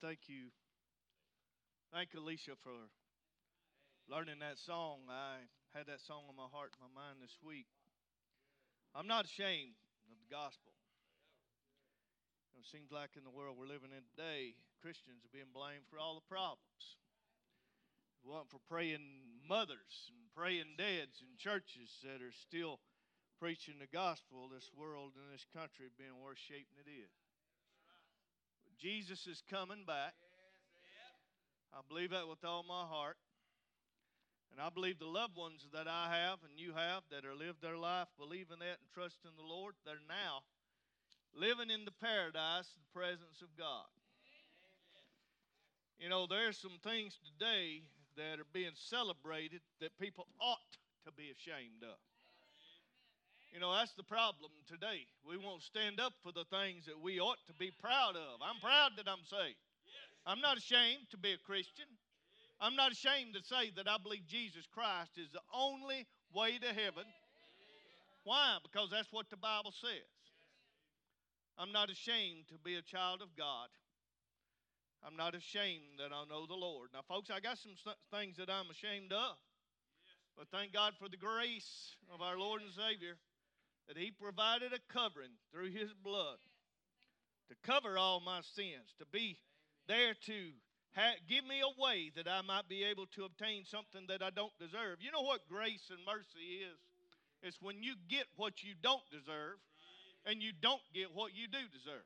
thank you. Thank you, Alicia, for learning that song. I had that song on my heart and my mind this week. I'm not ashamed of the gospel. It seems like in the world we're living in today, Christians are being blamed for all the problems. If it wasn't for praying mothers and praying dads in churches that are still preaching the gospel, this world and this country would be in worse shape than it is. Jesus is coming back. I believe that with all my heart. And I believe the loved ones that I have and you have that are lived their life believing that and trusting the Lord, they're now living in the paradise, the presence of God. You know, there's some things today that are being celebrated that people ought to be ashamed of. You know, that's the problem today. We won't stand up for the things that we ought to be proud of. I'm proud that I'm saved. I'm not ashamed to be a Christian. I'm not ashamed to say that I believe Jesus Christ is the only way to heaven. Why? Because that's what the Bible says. I'm not ashamed to be a child of God. I'm not ashamed that I know the Lord. Now, folks, I got some things that I'm ashamed of. But thank God for the grace of our Lord and Savior that He provided a covering through His blood to cover all my sins, to be there to give me a way that I might be able to obtain something that I don't deserve. You know what grace and mercy is? It's when you get what you don't deserve and you don't get what you do deserve.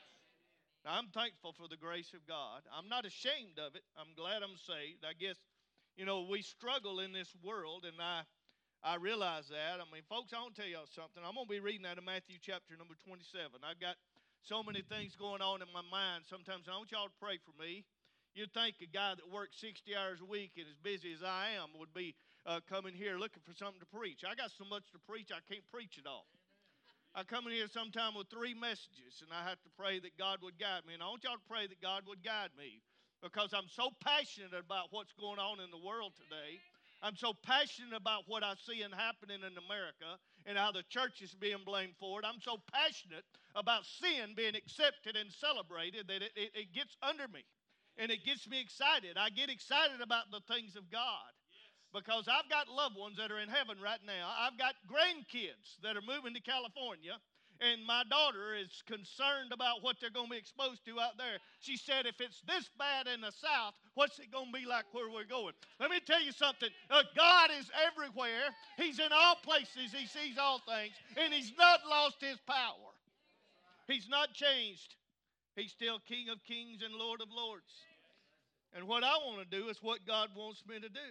Now, I'm thankful for the grace of God. I'm not ashamed of it. I'm glad I'm saved. I guess, you know, we struggle in this world, and I realize that. I mean, folks, I want to tell y'all something. I'm going to be reading out of Matthew chapter number 27. I've got so many things going on in my mind sometimes. I want y'all to pray for me. You'd think a guy that works 60 hours a week and as busy as I am would be coming here looking for something to preach. I got so much to preach, I can't preach it all. I come in here sometime with 3 messages, and I have to pray that God would guide me. And I want y'all to pray that God would guide me because I'm so passionate about what's going on in the world today. I'm so passionate about what I see happening in America and how the church is being blamed for it. I'm so passionate about sin being accepted and celebrated that it gets under me. And it gets me excited. I get excited about the things of God because I've got loved ones that are in heaven right now. I've got grandkids that are moving to California. And my daughter is concerned about what they're going to be exposed to out there. She said, if it's this bad in the South, what's it going to be like where we're going? Let me tell you something. God is everywhere. He's in all places. He sees all things. And He's not lost His power. He's not changed. He's still King of kings and Lord of lords. And what I want to do is what God wants me to do.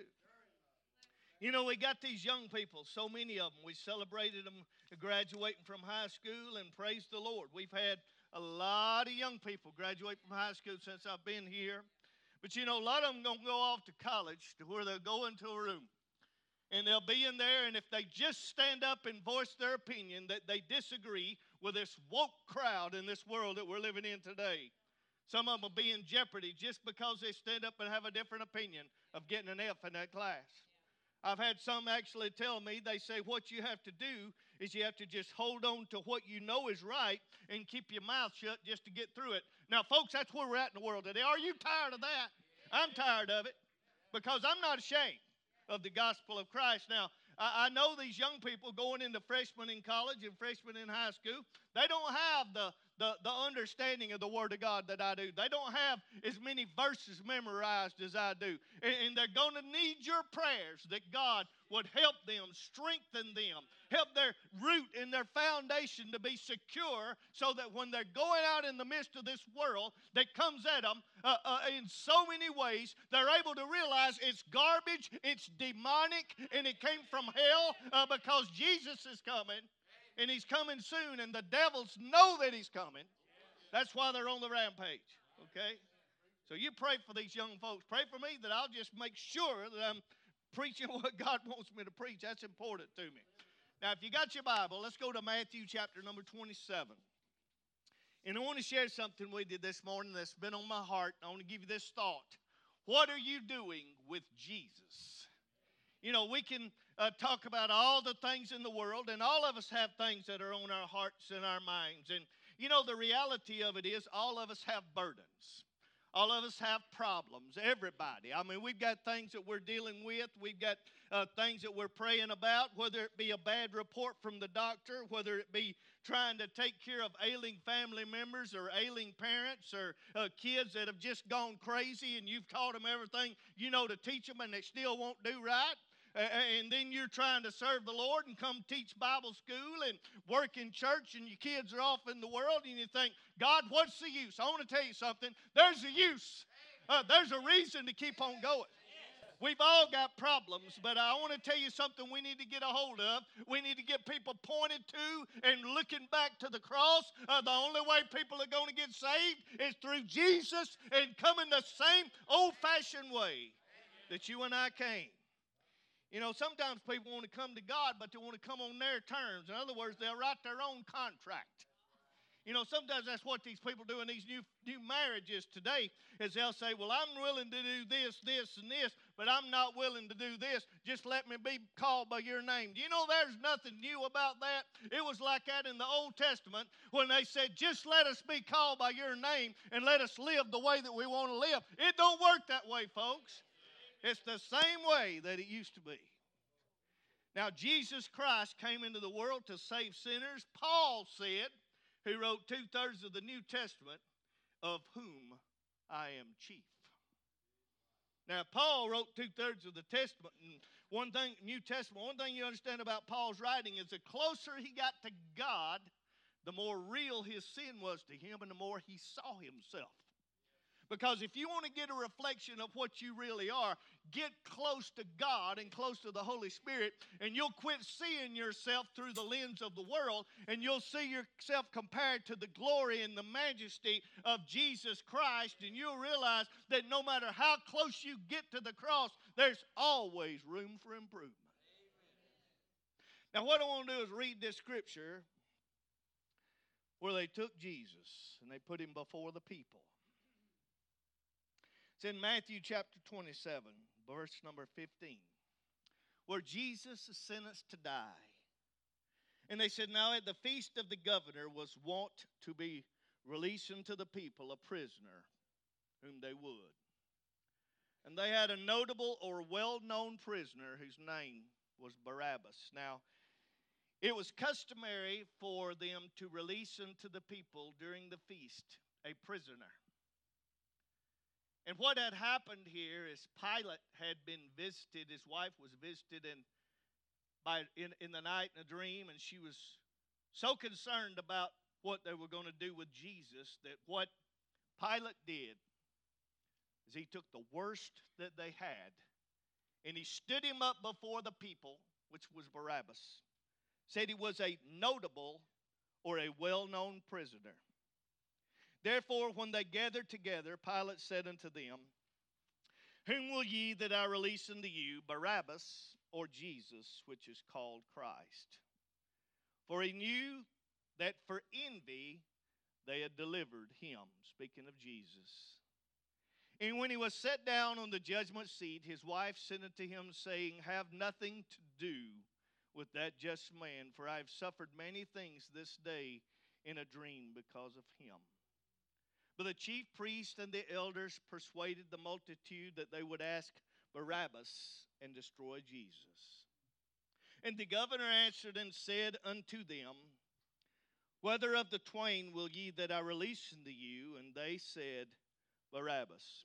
You know, we got these young people, so many of them. We celebrated them graduating from high school, and praise the Lord. We've had a lot of young people graduate from high school since I've been here. But, you know, a lot of them going to go off to college to where they'll go into a room. And they'll be in there, and if they just stand up and voice their opinion that they disagree with this woke crowd in this world that we're living in today, some of them will be in jeopardy just because they stand up and have a different opinion of getting an F in that class. I've had some actually tell me, they say what you have to do is you have to just hold on to what you know is right and keep your mouth shut just to get through it. Now, folks, that's where we're at in the world today. Are you tired of that? I'm tired of it because I'm not ashamed of the gospel of Christ. Now, I know these young people going into freshmen in college and freshmen in high school, they don't have the understanding of the Word of God that I do. They don't have as many verses memorized as I do. And they're going to need your prayers that God would help them, strengthen them, help their root and their foundation to be secure so that when they're going out in the midst of this world that comes at them in so many ways, they're able to realize it's garbage, it's demonic, and it came from hell because Jesus is coming. And He's coming soon, and the devils know that He's coming. That's why they're on the rampage, okay? So you pray for these young folks. Pray for me that I'll just make sure that I'm preaching what God wants me to preach. That's important to me. Now, if you got your Bible, let's go to Matthew chapter number 27. And I want to share something with you this morning that's been on my heart. I want to give you this thought. What are you doing with Jesus? You know, we can talk about all the things in the world, and all of us have things that are on our hearts and our minds. And, you know, the reality of it is all of us have burdens. All of us have problems, everybody. I mean, we've got things that we're dealing with. We've got things that we're praying about, whether it be a bad report from the doctor, whether it be trying to take care of ailing family members or ailing parents or kids that have just gone crazy and you've taught them everything you know to teach them and they still won't do right. And then you're trying to serve the Lord and come teach Bible school and work in church and your kids are off in the world and you think, God, what's the use? I want to tell you something. There's a use. There's a reason to keep on going. We've all got problems, but I want to tell you something we need to get a hold of. We need to get people pointed to and looking back to the cross. The only way people are going to get saved is through Jesus and coming the same old-fashioned way that you and I came. You know, sometimes people want to come to God, but they want to come on their terms. In other words, they'll write their own contract. You know, sometimes that's what these people do in these new marriages today is they'll say, well, I'm willing to do this, this, and this, but I'm not willing to do this. Just let me be called by your name. Do you know there's nothing new about that? It was like that in the Old Testament when they said, just let us be called by your name and let us live the way that we want to live. It don't work that way, folks. It's the same way that it used to be. Now, Jesus Christ came into the world to save sinners. Paul said, who wrote 2/3 of the New Testament, of whom I am chief. Now, Paul wrote 2/3 of the Testament, and New Testament, one thing you understand about Paul's writing is the closer he got to God, the more real his sin was to him and the more he saw himself. Because if you want to get a reflection of what you really are, get close to God and close to the Holy Spirit, and you'll quit seeing yourself through the lens of the world, and you'll see yourself compared to the glory and the majesty of Jesus Christ, and you'll realize that no matter how close you get to the cross, there's always room for improvement. Now, what I want to do is read this scripture where they took Jesus and they put him before the people. It's in Matthew chapter 27, verse number 15, where Jesus is sentenced to die. And they said, now at the feast of the governor was wont to be released unto the people a prisoner whom they would. And they had a notable or well-known prisoner whose name was Barabbas. Now, it was customary for them to release unto the people during the feast a prisoner. And what had happened here is Pilate had been visited. His wife was visited in the night in a dream, and she was so concerned about what they were going to do with Jesus that what Pilate did is he took the worst that they had, and he stood him up before the people, which was Barabbas. Said he was a notable or a well-known prisoner. Therefore, when they gathered together, Pilate said unto them, whom will ye that I release unto you, Barabbas or Jesus, which is called Christ? For he knew that for envy they had delivered him, speaking of Jesus. And when he was set down on the judgment seat, his wife sent unto him, saying, have nothing to do with that just man, for I have suffered many things this day in a dream because of him. But the chief priests and the elders persuaded the multitude that they would ask Barabbas and destroy Jesus. And the governor answered and said unto them, whether of the twain will ye that I release unto you? And they said, Barabbas.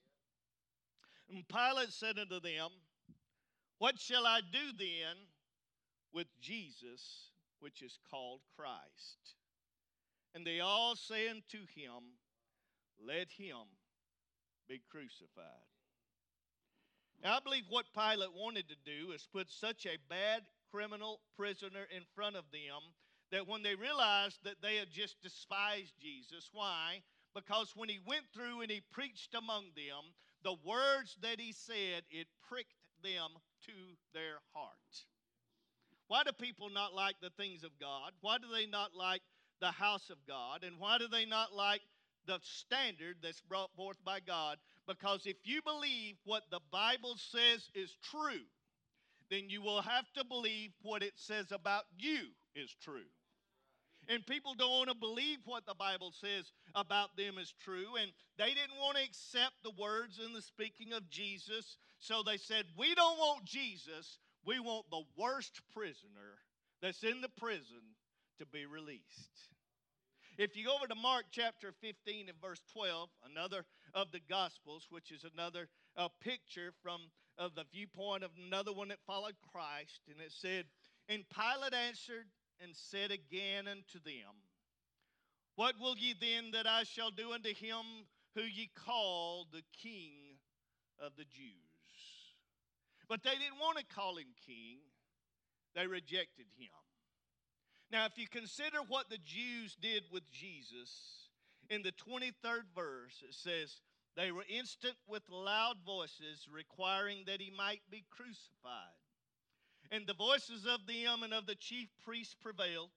And Pilate said unto them, what shall I do then with Jesus, which is called Christ? And they all say unto him, let him be crucified. Now, I believe what Pilate wanted to do is put such a bad criminal prisoner in front of them that when they realized that they had just despised Jesus, why? Because when he went through and he preached among them, the words that he said, it pricked them to their heart. Why do people not like the things of God? Why do they not like the house of God? And why do they not like the standard that's brought forth by God? Because if you believe what the Bible says is true, then you will have to believe what it says about you is true. And people don't want to believe what the Bible says about them is true. And they didn't want to accept the words and the speaking of Jesus. So they said, we don't want Jesus. We want the worst prisoner that's in the prison to be released. If you go over to Mark chapter 15 and verse 12, another of the Gospels, which is another picture from the viewpoint of another one that followed Christ. And it said, and Pilate answered and said again unto them, what will ye then that I shall do unto him who ye call the King of the Jews? But they didn't want to call him king. They rejected him. Now, if you consider what the Jews did with Jesus, in the 23rd verse, it says, they were instant with loud voices requiring that he might be crucified. And the voices of them and of the chief priests prevailed.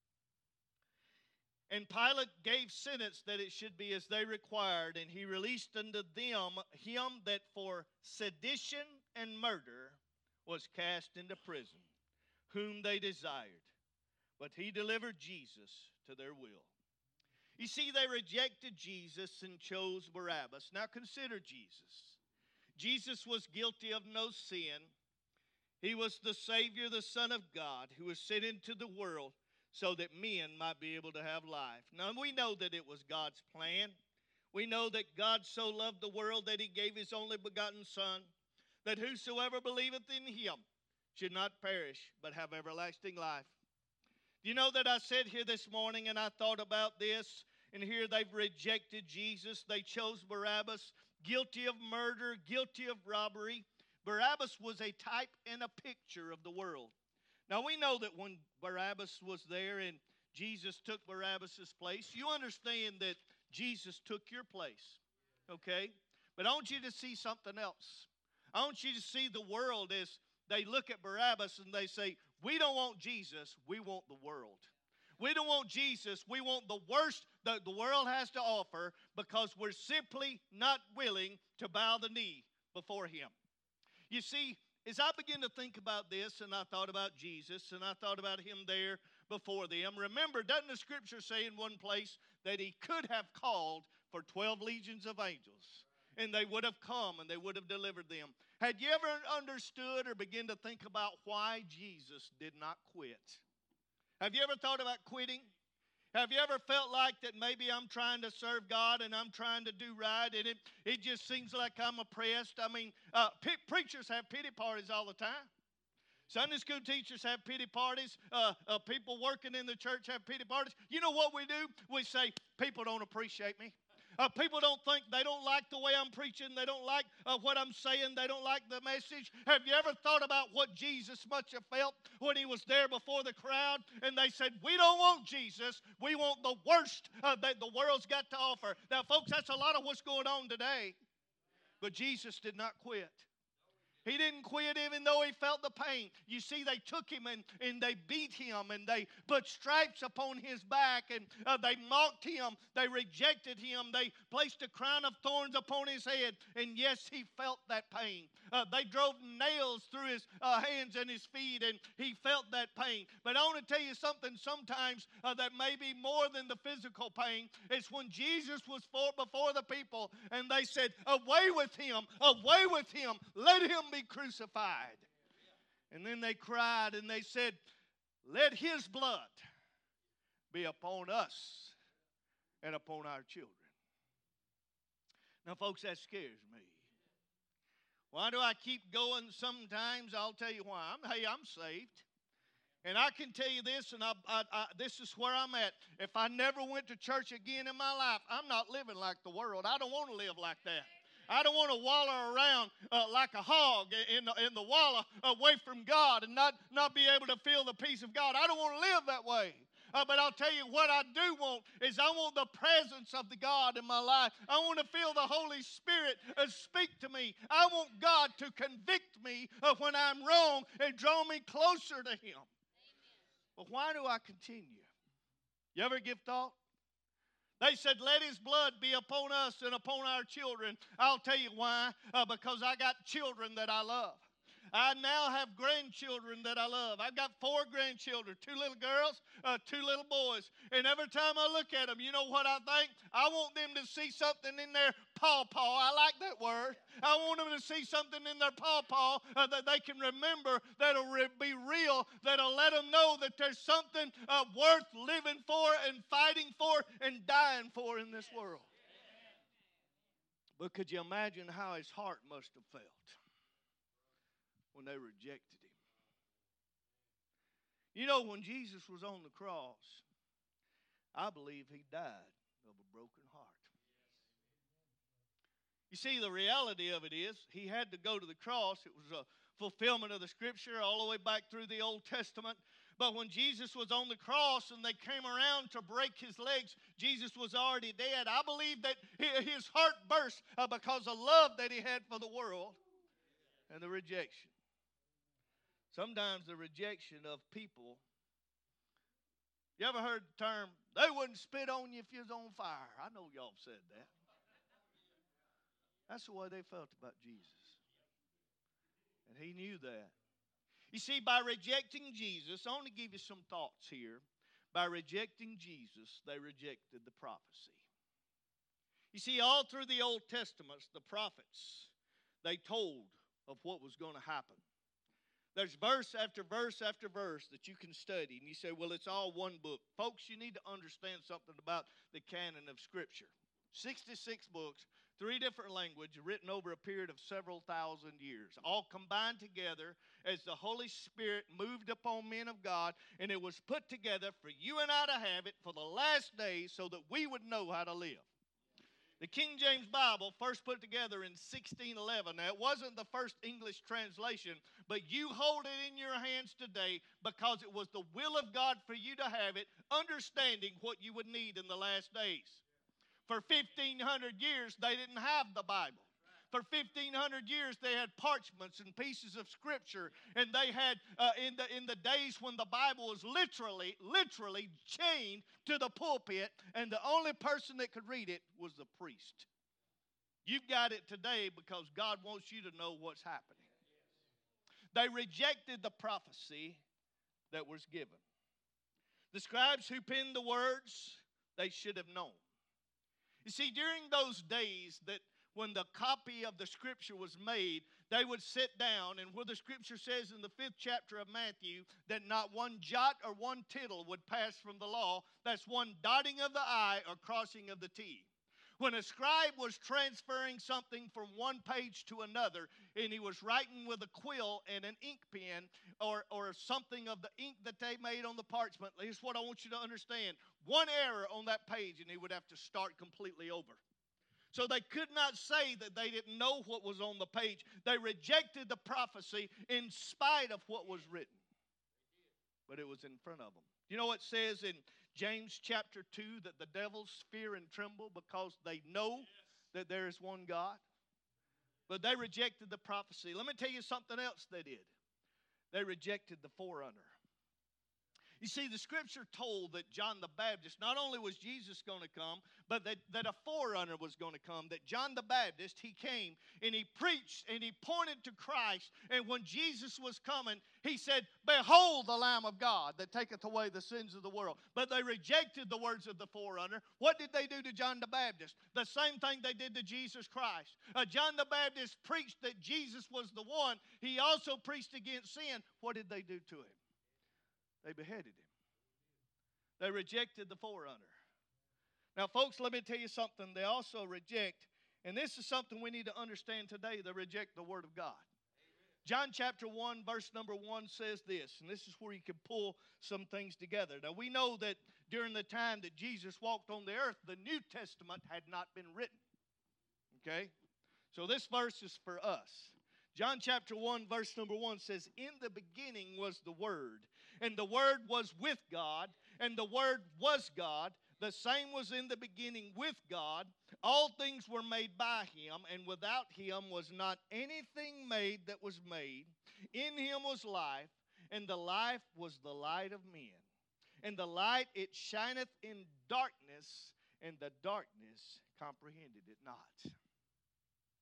And Pilate gave sentence that it should be as they required, and he released unto them him that for sedition and murder was cast into prison, whom they desired. But he delivered Jesus to their will. You see, they rejected Jesus and chose Barabbas. Now consider Jesus. Jesus was guilty of no sin. He was the Savior, the Son of God, who was sent into the world so that men might be able to have life. Now, we know that it was God's plan. We know that God so loved the world that he gave his only begotten Son, that whosoever believeth in him should not perish, but have everlasting life. You know that I sat here this morning and I thought about this, and here they've rejected Jesus. They chose Barabbas, guilty of murder, guilty of robbery. Barabbas was a type and a picture of the world. Now we know that when Barabbas was there and Jesus took Barabbas' place, you understand that Jesus took your place, okay? But I want you to see something else. I want you to see the world as they look at Barabbas and they say, we don't want Jesus, we want the world. We don't want Jesus, we want the worst that the world has to offer because we're simply not willing to bow the knee before him. You see, as I began to think about this and I thought about Jesus and I thought about him there before them, remember, doesn't the scripture say in one place that he could have called for 12 legions of angels and they would have come and they would have delivered them? Had you ever understood or begun to think about why Jesus did not quit? Have you ever thought about quitting? Have you ever felt like that maybe I'm trying to serve God and I'm trying to do right and it just seems like I'm oppressed? I mean, preachers have pity parties all the time. Sunday school teachers have pity parties. People working in the church have pity parties. You know what we do? We say, people don't appreciate me. People don't think, they don't like the way I'm preaching. They don't like what I'm saying. They don't like the message. Have you ever thought about what Jesus must have felt when he was there before the crowd? And they said, we don't want Jesus. We want the worst that the world's got to offer. Now, folks, that's a lot of what's going on today. But Jesus did not quit. He didn't quit even though he felt the pain. You see, they took him and they beat him and they put stripes upon his back and they mocked him. They rejected him. They placed a crown of thorns upon his head. And yes, he felt that pain. They drove nails through his hands and his feet and he felt that pain. But I want to tell you something sometimes that may be more than the physical pain. It's when Jesus was before the people and they said, away with him, let him be crucified. And then they cried and they said, let his blood be upon us and upon our children. Now, folks, that scares me. Why do I keep going? Sometimes I'll tell you why. I'm saved. And I can tell you this, and this is where I'm at. If I never went to church again in my life, I'm not living like the world. I don't want to live like that. I don't want to wallow around like a hog in the wallow away from God and not be able to feel the peace of God. I don't want to live that way. But I'll tell you what I do want is I want the presence of the God in my life. I want to feel the Holy Spirit speak to me. I want God to convict me of when I'm wrong and draw me closer to him. But why do I continue? You ever give thought? They said, let his blood be upon us and upon our children. I'll tell you why. Because I got children that I love. I now have grandchildren that I love. I've got 4 grandchildren, 2 little girls, 2 little boys. And every time I look at them, you know what I think? I want them to see something in their pawpaw. I like that word. I want them to see something in their pawpaw that they can remember, that'll be real, that'll let them know that there's something worth living for and fighting for and dying for in this world. But could you imagine how his heart must have felt when they rejected him? You know, when Jesus was on the cross, I believe he died of a broken heart. You see, the reality of it is he had to go to the cross. It was a fulfillment of the Scripture all the way back through the Old Testament. But when Jesus was on the cross and they came around to break his legs, Jesus was already dead. I believe that his heart burst because of love that he had for the world and the rejection. Sometimes the rejection of people. You ever heard the term, they wouldn't spit on you if you was on fire? I know y'all said that. That's the way they felt about Jesus. And he knew that. You see, by rejecting Jesus, I want to give you some thoughts here. By rejecting Jesus, they rejected the prophecy. You see, all through the Old Testament, the prophets, they told of what was going to happen. There's verse after verse after verse that you can study. And you say, well, it's all one book. Folks, you need to understand something about the canon of Scripture. 66 books, 3 different languages, written over a period of several thousand years, all combined together as the Holy Spirit moved upon men of God, and it was put together for you and I to have it for the last days so that we would know how to live. The King James Bible first put together in 1611. Now, it wasn't the first English translation, but you hold it in your hands today because it was the will of God for you to have it, understanding what you would need in the last days. For 1,500 years, they didn't have the Bible. For 1,500 years, they had parchments and pieces of Scripture. And they had, in the days when the Bible was literally chained to the pulpit, and the only person that could read it was the priest. You've got it today because God wants you to know what's happening. They rejected the prophecy that was given. The scribes who penned the words, they should have known. You see, during those days that when the copy of the Scripture was made, they would sit down, and where the Scripture says in the 5th chapter of Matthew that not one jot or one tittle would pass from the law, that's one dotting of the I or crossing of the T. When a scribe was transferring something from one page to another, and he was writing with a quill and an ink pen or something of the ink that they made on the parchment, here's what I want you to understand. One error on that page, and he would have to start completely over. So they could not say that they didn't know what was on the page. They rejected the prophecy in spite of what was written. But it was in front of them. You know what it says in James chapter 2 that the devils fear and tremble because they know that there is one God? But they rejected the prophecy. Let me tell you something else they did. They rejected the forerunner. You see, the Scripture told that John the Baptist, not only was Jesus going to come, but that a forerunner was going to come, that John the Baptist, he came and he preached and he pointed to Christ. And when Jesus was coming, he said, behold the Lamb of God that taketh away the sins of the world. But they rejected the words of the forerunner. What did they do to John the Baptist? The same thing they did to Jesus Christ. John the Baptist preached that Jesus was the one. He also preached against sin. What did they do to him? They beheaded him. They rejected the forerunner. Now, folks, let me tell you something. They also reject, and this is something we need to understand today, they reject the Word of God. John chapter 1, verse number 1 says this, and this is where you can pull some things together. Now, we know that during the time that Jesus walked on the earth, the New Testament had not been written. Okay? So this verse is for us. John chapter 1, verse number 1 says, in the beginning was the Word, and the Word was with God, and the Word was God. The same was in the beginning with God. All things were made by Him, and without Him was not anything made that was made. In Him was life, and the life was the light of men. And the light, it shineth in darkness, and the darkness comprehended it not.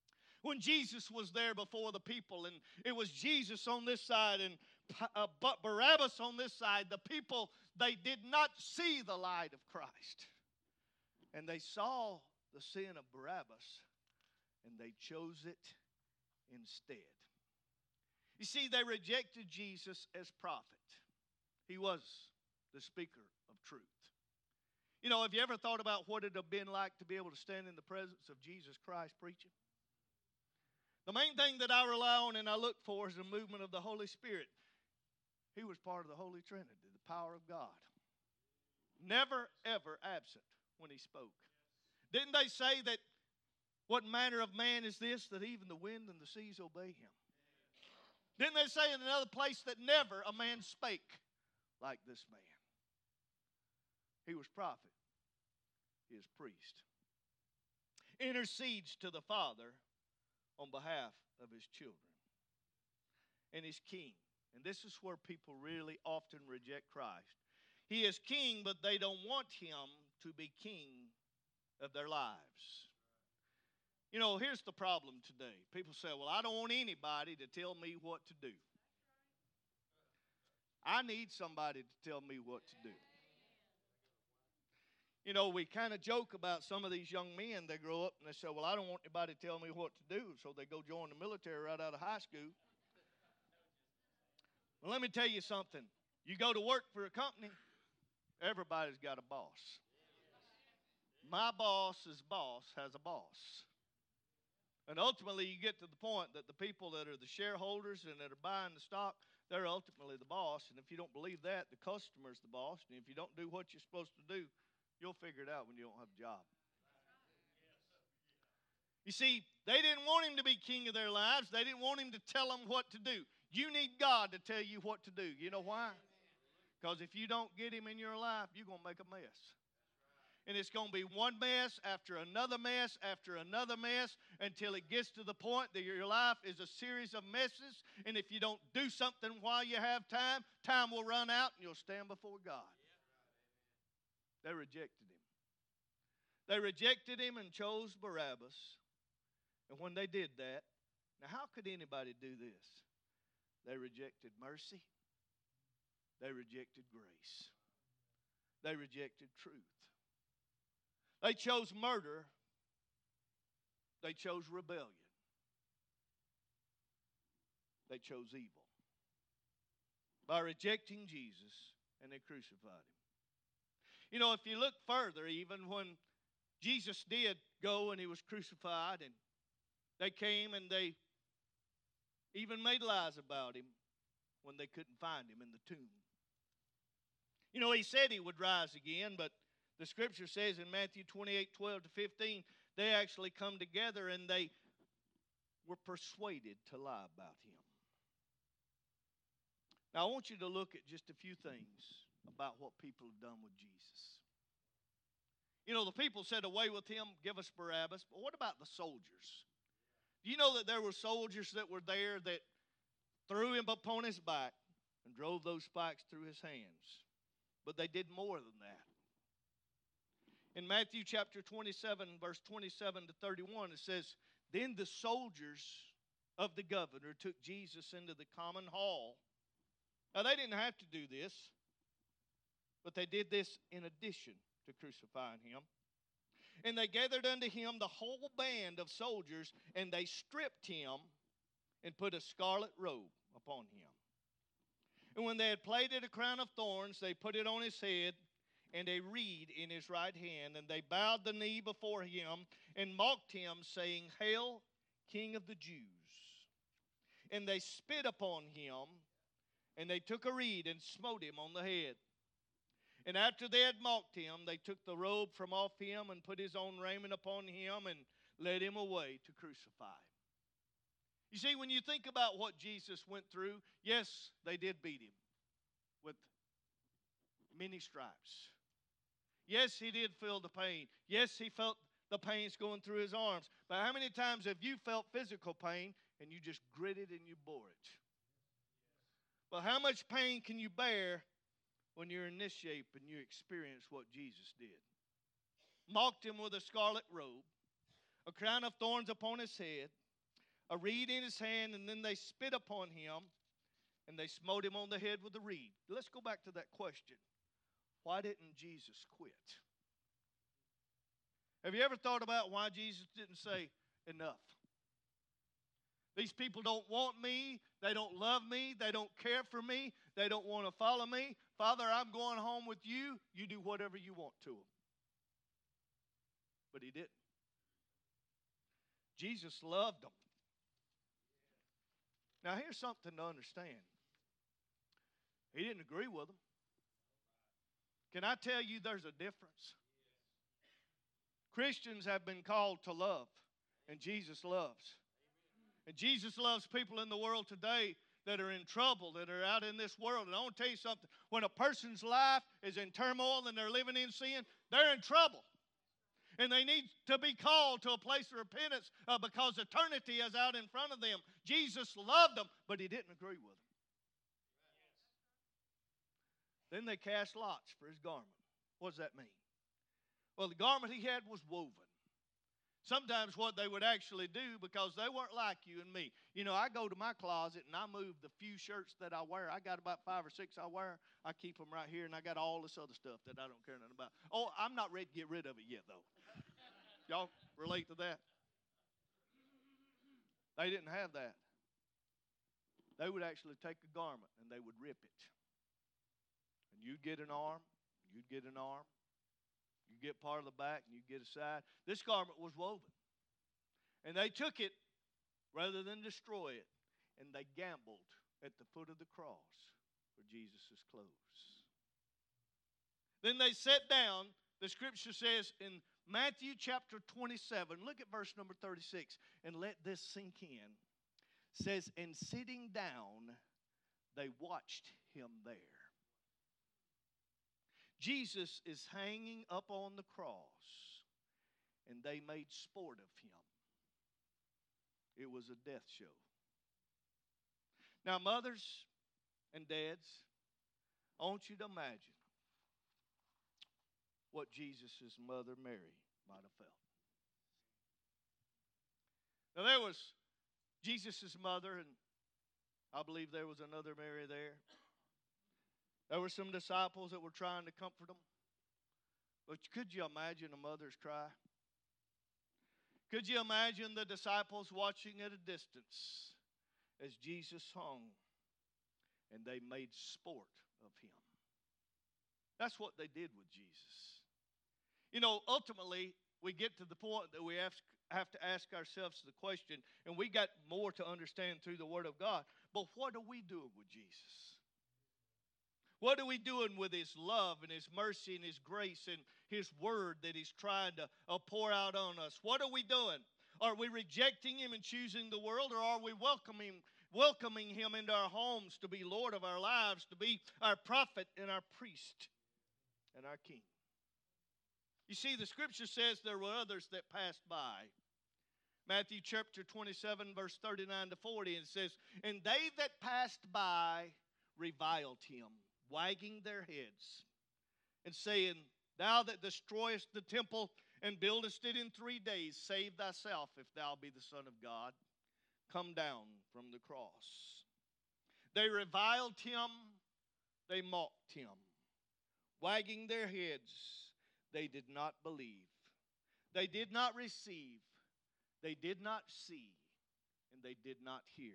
When Jesus was there before the people, and it was Jesus on this side and Barabbas on this side, the people, they did not see the light of Christ. And they saw the sin of Barabbas, and they chose it instead. You see, they rejected Jesus as prophet. He was the speaker of truth. You know, have you ever thought about what it would have been like to be able to stand in the presence of Jesus Christ preaching? The main thing that I rely on and I look for is the movement of the Holy Spirit. He was part of the Holy Trinity, the power of God. Never, ever absent when he spoke. Didn't they say that what manner of man is this, that even the wind and the seas obey him? Didn't they say in another place that never a man spake like this man? He was prophet. He is priest. Intercedes to the Father on behalf of his children. And he's king. And this is where people really often reject Christ. He is king, but they don't want him to be king of their lives. You know, here's the problem today. People say, well, I don't want anybody to tell me what to do. I need somebody to tell me what to do. You know, we kind of joke about some of these young men. They grow up and they say, well, I don't want anybody to tell me what to do. So they go join the military right out of high school. Well, let me tell you something. You go to work for a company, everybody's got a boss. My boss's boss has a boss. And ultimately, you get to the point that the people that are the shareholders and that are buying the stock, they're ultimately the boss. And if you don't believe that, the customer's the boss. And if you don't do what you're supposed to do, you'll figure it out when you don't have a job. You see, they didn't want him to be king of their lives. They didn't want him to tell them what to do. You need God to tell you what to do. You know why? Because if you don't get him in your life, you're going to make a mess. And it's going to be one mess after another mess after another mess until it gets to the point that your life is a series of messes. And if you don't do something while you have time, time will run out and you'll stand before God. They rejected him. They rejected him and chose Barabbas. And when they did that, now how could anybody do this? They rejected mercy. They rejected grace. They rejected truth. They chose murder. They chose rebellion. They chose evil. By rejecting Jesus, and they crucified him. You know, if you look further, even when Jesus did go and he was crucified, and they came and they even made lies about him when they couldn't find him in the tomb. You know, he said he would rise again, but the scripture says in Matthew 28:12-15, they actually come together and they were persuaded to lie about him. Now, I want you to look at just a few things about what people have done with Jesus. You know, the people said, away with him, give us Barabbas. But what about the soldiers? Do you know that there were soldiers that were there that threw him upon his back and drove those spikes through his hands? But they did more than that. In Matthew chapter 27, verse 27-31, it says, then the soldiers of the governor took Jesus into the common hall. Now, they didn't have to do this, but they did this in addition to crucifying him. And they gathered unto him the whole band of soldiers, and they stripped him and put a scarlet robe upon him. And when they had plaited a crown of thorns, they put it on his head, and a reed in his right hand. And they bowed the knee before him and mocked him, saying, Hail, King of the Jews. And they spit upon him, and they took a reed and smote him on the head. And after they had mocked him, they took the robe from off him and put his own raiment upon him and led him away to crucify him. You see, when you think about what Jesus went through, yes, they did beat him with many stripes. Yes, he did feel the pain. Yes, he felt the pains going through his arms. But how many times have you felt physical pain and you just gritted and you bore it? Well, how much pain can you bear when you're in this shape and you experience what Jesus did? Mocked him with a scarlet robe, a crown of thorns upon his head, a reed in his hand, and then they spit upon him, and they smote him on the head with a reed. Let's go back to that question. Why didn't Jesus quit? Have you ever thought about why Jesus didn't say, enough? These people don't want me. They don't love me. They don't care for me. They don't want to follow me. Father, I'm going home with you. You do whatever you want to them. But he didn't. Jesus loved them. Now, here's something to understand. He didn't agree with them. Can I tell you there's a difference? Christians have been called to love, and Jesus loves. And Jesus loves people in the world today that are in trouble, that are out in this world. And I want to tell you something. When a person's life is in turmoil and they're living in sin, they're in trouble. And they need to be called to a place of repentance because eternity is out in front of them. Jesus loved them, but he didn't agree with them. Then they cast lots for his garment. What does that mean? Well, the garment he had was woven. Sometimes what they would actually do, because they weren't like you and me. You know, I go to my closet and I move the few shirts that I wear. I got about 5 or 6 I wear. I keep them right here, and I got all this other stuff that I don't care nothing about. Oh, I'm not ready to get rid of it yet, though. Y'all relate to that? They didn't have that. They would actually take a garment and they would rip it. And you'd get an arm, you'd get an arm. You get part of the back and you get a side. This garment was woven. And they took it rather than destroy it, and they gambled at the foot of the cross for Jesus' clothes. Then they sat down. The scripture says in Matthew chapter 27, look at verse number 36, and let this sink in. It says, and sitting down, they watched him there. Jesus is hanging up on the cross, and they made sport of him. It was a death show. Now, mothers and dads, I want you to imagine what Jesus' mother Mary might have felt. Now, there was Jesus' mother, and I believe there was another Mary there. There were some disciples that were trying to comfort them. But could you imagine a mother's cry? Could you imagine the disciples watching at a distance as Jesus hung and they made sport of him? That's what they did with Jesus. You know, ultimately, we get to the point that we have to ask ourselves the question, and we got more to understand through the Word of God, but what are we doing with Jesus? What are we doing with his love and his mercy and his grace and his word that he's trying to pour out on us? What are we doing? Are we rejecting him and choosing the world, or are we welcoming him into our homes to be Lord of our lives, to be our prophet and our priest and our king? You see, the scripture says there were others that passed by. Matthew chapter 27, verse 39 to 40, and it says, and they that passed by reviled him, wagging their heads, and saying, thou that destroyest the temple and buildest it in 3 days, save thyself, if thou be the Son of God. Come down from the cross. They reviled him, they mocked him. Wagging their heads, they did not believe. They did not receive. They did not see. And they did not hear.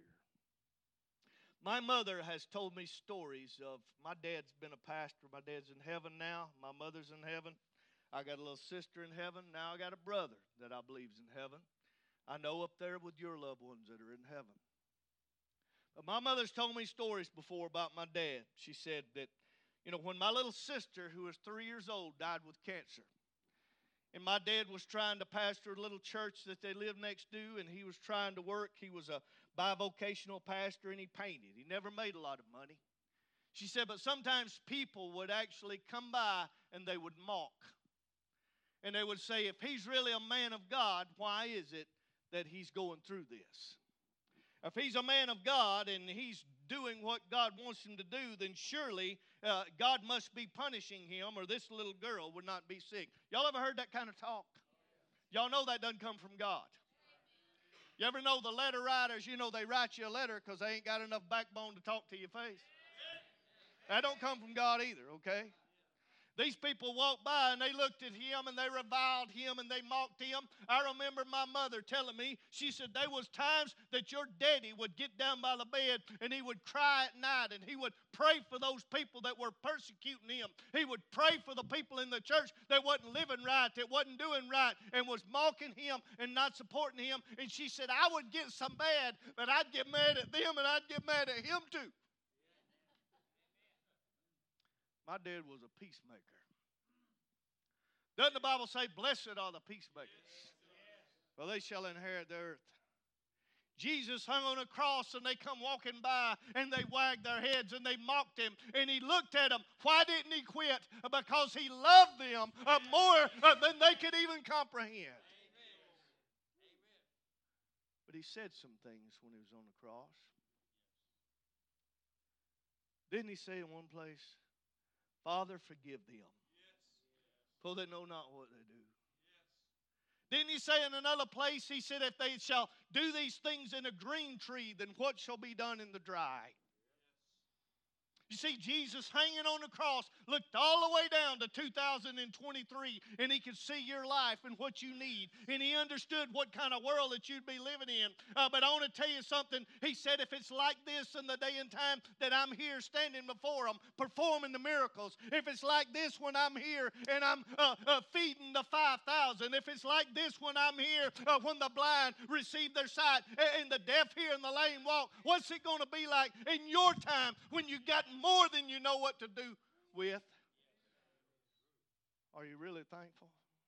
My mother has told me stories of, my dad's been a pastor. My dad's in heaven now. My mother's in heaven. I got a little sister in heaven. Now I got a brother that I believe's in heaven. I know up there with your loved ones that are in heaven. But my mother's told me stories before about my dad. She said that, you know, when my little sister, who was 3 years old, died with cancer, and my dad was trying to pastor a little church that they lived next to, and he was trying to work. He was a bivocational pastor, and he painted. He never made a lot of money. She said, but sometimes people would actually come by and they would mock. And they would say, if he's really a man of God, why is it that he's going through this? If he's a man of God and he's doing what God wants him to do, then surely God must be punishing him, or this little girl would not be sick. Y'all ever heard that kind of talk? Y'all know that doesn't come from God. You ever know the letter writers, they write you a letter because they ain't got enough backbone to talk to your face? That don't come from God either, okay? These people walked by and they looked at him and they reviled him and they mocked him. I remember my mother telling me, she said there was times that your daddy would get down by the bed and he would cry at night and he would pray for those people that were persecuting him. He would pray for the people in the church that wasn't living right, that wasn't doing right, and was mocking him and not supporting him. And she said, I would get so mad that I'd get mad at them and I'd get mad at him too. My dad was a peacemaker. Doesn't the Bible say, blessed are the peacemakers, for they shall inherit the earth? Jesus hung on a cross and they come walking by and they wagged their heads and they mocked him. And he looked at them. Why didn't he quit? Because he loved them more than they could even comprehend. But he said some things when he was on the cross. Didn't he say in one place, Father, forgive them, for they know not what they do. Didn't he say in another place, he said, if they shall do these things in a green tree, then what shall be done in the dry? You see, Jesus hanging on the cross looked all the way down to 2023, and he could see your life and what you need. And he understood what kind of world that you'd be living in. But I want to tell you something. He said, if it's like this in the day and time that I'm here standing before them, performing the miracles, if it's like this when I'm here and I'm feeding the 5,000, if it's like this when I'm here when the blind receive their sight and the deaf hear and the lame walk, what's it going to be like in your time when you got more than you know what to do with? Are you really thankful?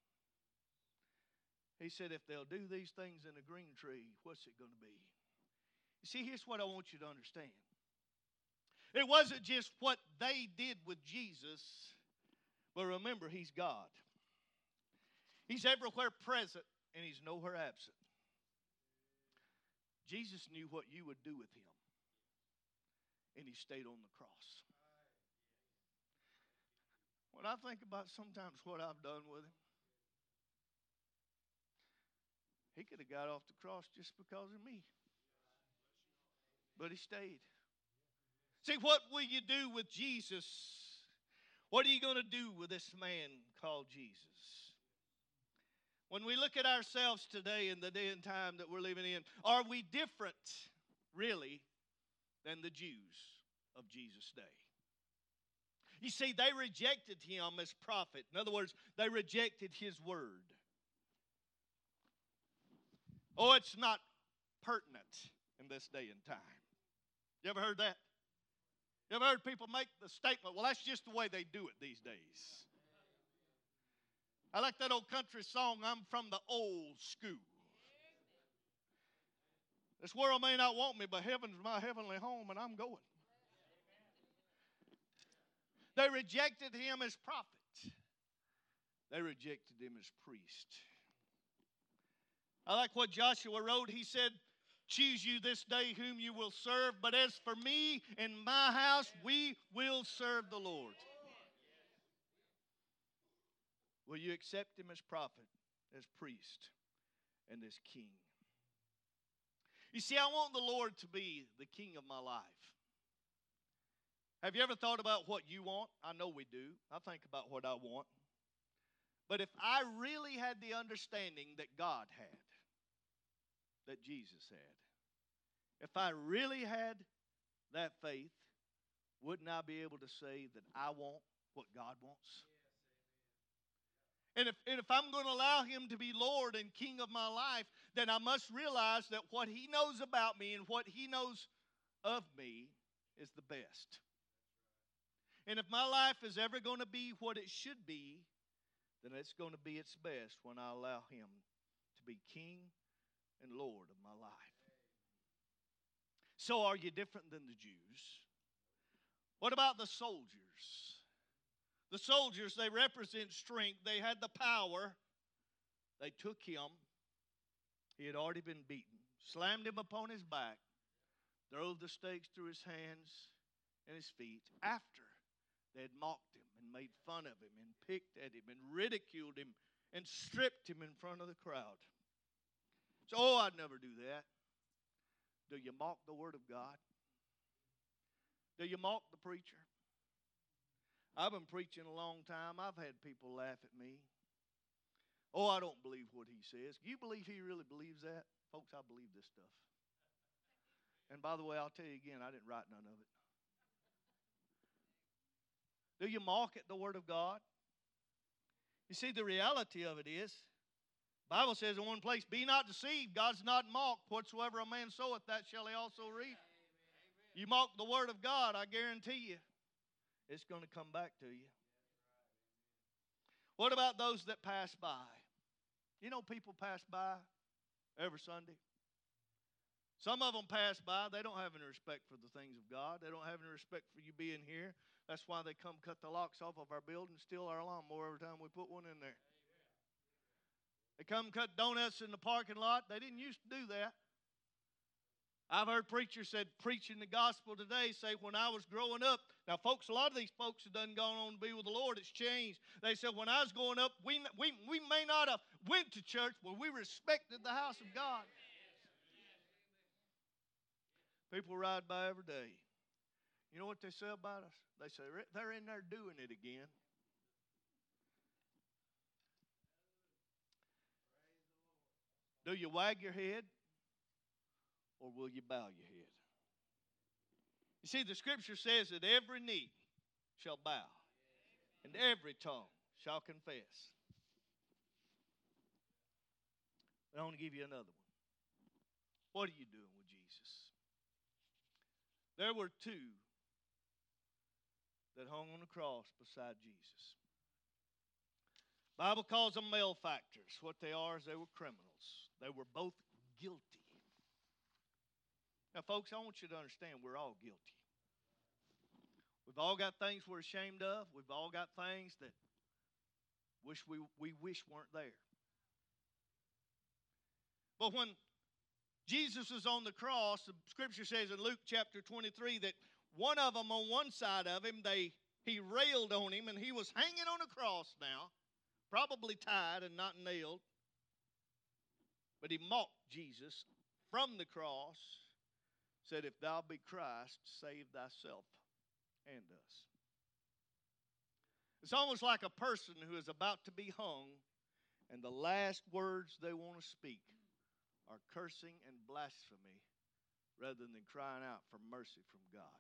He said, if they'll do these things in a green tree, what's it going to be? You see, here's what I want you to understand. It wasn't just what they did with Jesus, but remember, he's God. He's everywhere present, and he's nowhere absent. Jesus knew what you would do with him, and he stayed on the cross. When I think about sometimes what I've done with him, he could have got off the cross just because of me. But he stayed. See, what will you do with Jesus? What are you going to do with this man called Jesus? When we look at ourselves today in the day and time that we're living in, are we different, really, than the Jews of Jesus' day? You see, they rejected him as prophet. In other words, they rejected his word. Oh, it's not pertinent in this day and time. You ever heard that? You ever heard people make the statement, well, that's just the way they do it these days? I like that old country song, I'm from the old school. This world may not want me, but heaven's my heavenly home, and I'm going. They rejected him as prophet. They rejected him as priest. I like what Joshua wrote. He said, choose you this day whom you will serve, but as for me and my house, we will serve the Lord. Will you accept him as prophet, as priest, and as king? You see, I want the Lord to be the king of my life. Have you ever thought about what you want? I know we do. I think about what I want. But if I really had the understanding that God had, that Jesus had, if I really had that faith, wouldn't I be able to say that I want what God wants? And if I'm going to allow him to be Lord and King of my life, then I must realize that what he knows about me and what he knows of me is the best. And if my life is ever going to be what it should be, then it's going to be its best when I allow him to be King and Lord of my life. So are you different than the Jews? What about the soldiers? The soldiers, they represent strength. They had the power. They took him. He had already been beaten. Slammed him upon his back. Drove the stakes through his hands and his feet. After they had mocked him and made fun of him and picked at him and ridiculed him and stripped him in front of the crowd. So, oh, I'd never do that. Do you mock the Word of God? Do you mock the preacher? I've been preaching a long time. I've had people laugh at me. Oh, I don't believe what he says. You believe he really believes that? Folks, I believe this stuff. And by the way, I'll tell you again, I didn't write none of it. Do you mock at the Word of God? You see, the reality of it is, the Bible says in one place, be not deceived, God's not mocked. Whatsoever a man soweth, that shall he also reap. You mock the Word of God, I guarantee you, it's going to come back to you. What about those that pass by? You know, people pass by every Sunday. Some of them pass by. They don't have any respect for the things of God. They don't have any respect for you being here. That's why they come cut the locks off of our building, steal our lawnmower every time we put one in there. They come cut donuts in the parking lot. They didn't used to do that. I've heard preachers said preaching the gospel today say when I was growing up. Now, folks, a lot of these folks have done gone on to be with the Lord. It's changed. They said when I was growing up, we may not have went to church, but we respected the house of God. People ride by every day. You know what they say about us? They say, they're in there doing it again. Do you wag your head or will you bow your head? You see, the scripture says that every knee shall bow and every tongue shall confess. But I want to give you another one. What are you doing with Jesus? There were two that hung on the cross beside Jesus. The Bible calls them malefactors. What they are is they were criminals. They were both guilty. Now, folks, I want you to understand we're all guilty. We've all got things we're ashamed of. We've all got things that we wish weren't there. But when Jesus was on the cross, the scripture says in Luke chapter 23 that one of them on one side of him, he railed on him, and he was hanging on a cross now, probably tied and not nailed. But he mocked Jesus from the cross, said, if thou be Christ, save thyself and us. It's almost like a person who is about to be hung, and the last words they want to speak are cursing and blasphemy rather than crying out for mercy from God.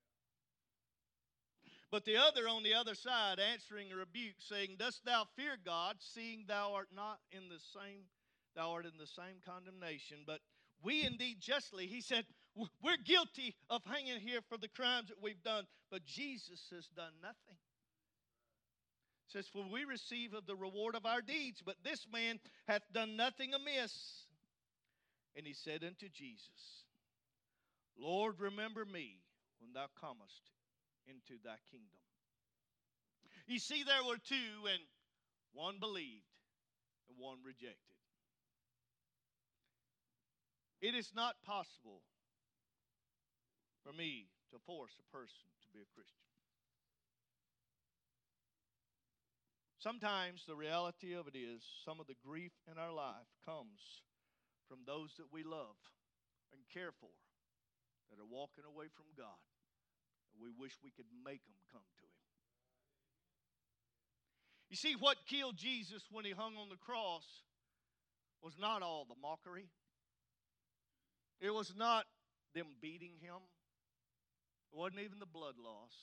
But the other on the other side answering a rebuke, saying, dost thou fear God, seeing thou art in the same condemnation? But we indeed justly, he said, we're guilty of hanging here for the crimes that we've done, but Jesus has done nothing. It says, for we receive of the reward of our deeds, but this man hath done nothing amiss. And he said unto Jesus, Lord, remember me when thou comest into thy kingdom. You see, there were two, and one believed and one rejected. It is not possible for me to force a person to be a Christian. Sometimes the reality of it is some of the grief in our life comes from those that we love and care for that are walking away from God. And we wish we could make them come to Him. You see, what killed Jesus when He hung on the cross was not all the mockery. It was not them beating Him. It wasn't even the blood loss.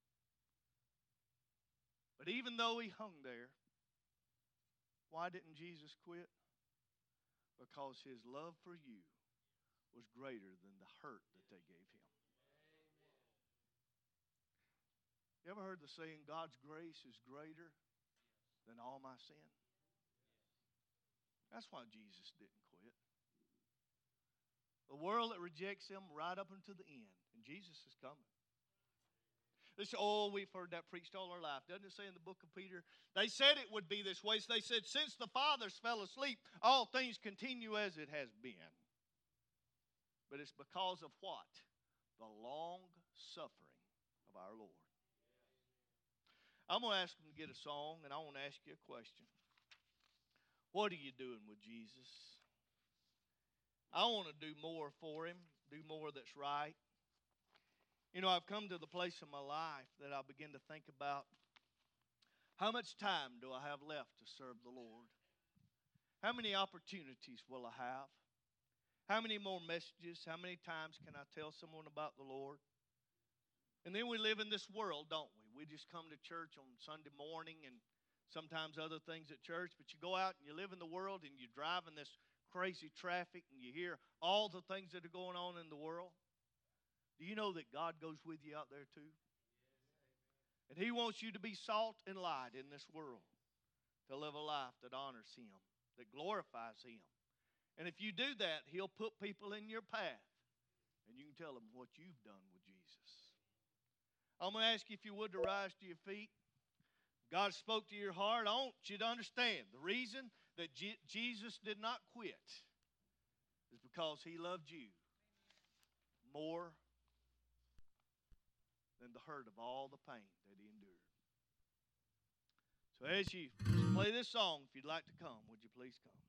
But even though He hung there, why didn't Jesus quit? Because His love for you was greater than the hurt that they gave Him. You ever heard the saying, God's grace is greater than all my sin? That's why Jesus didn't quit. The world that rejects Him right up until the end, and Jesus is coming. They say, oh, we've heard that preached all our life. Doesn't it say in the book of Peter? They said it would be this way. So they said, since the fathers fell asleep, all things continue as it has been. But it's because of what? The long suffering of our Lord. I'm going to ask them to get a song, and I want to ask you a question. What are you doing with Jesus? I want to do more for Him, do more that's right. You know, I've come to the place in my life that I begin to think about how much time do I have left to serve the Lord? How many opportunities will I have? How many more messages? How many times can I tell someone about the Lord? And then we live in this world, don't we? We just come to church on Sunday morning and sometimes other things at church, but you go out and you live in the world and you drive in this crazy traffic and you hear all the things that are going on in the world. Do you know that God goes with you out there too? And He wants you to be salt and light in this world, to live a life that honors Him, that glorifies Him. And if you do that, He'll put people in your path and you can tell them what you've done with Jesus. I'm going to ask you, if you would, to rise to your feet. God spoke to your heart. I want you to understand the reason that Jesus did not quit is because He loved you more than the hurt of all the pain that He endured. So as you play this song, if you'd like to come, would you please come?